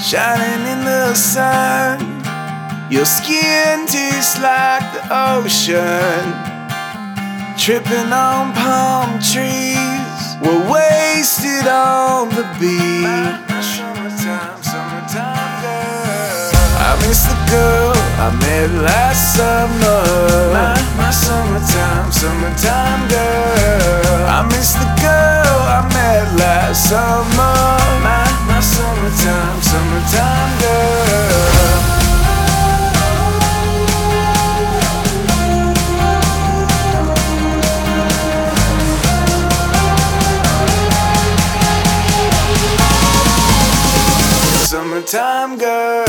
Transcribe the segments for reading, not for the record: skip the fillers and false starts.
shining in the sun. Your skin tastes like the ocean, tripping on palm trees. We're wasted on the beach. Summertime girl. I miss the girl I met last summer. My summertime girl. I miss the girl I met last summer. My summertime girl. Summertime girl.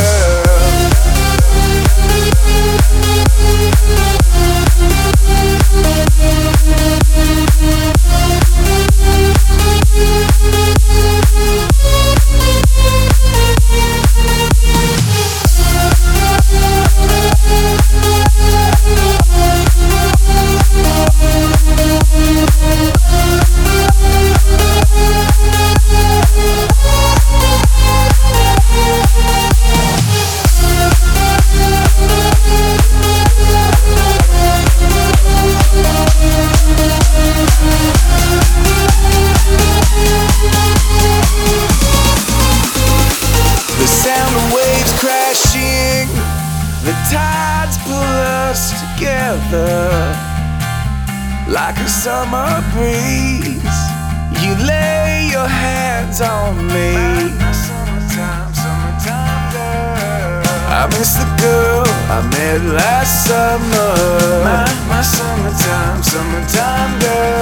The sound of waves crashing, the tides pull us together like a summer breeze. You lay your hands on me. My summertime girl. I miss the girl I met last summer. My summertime girl.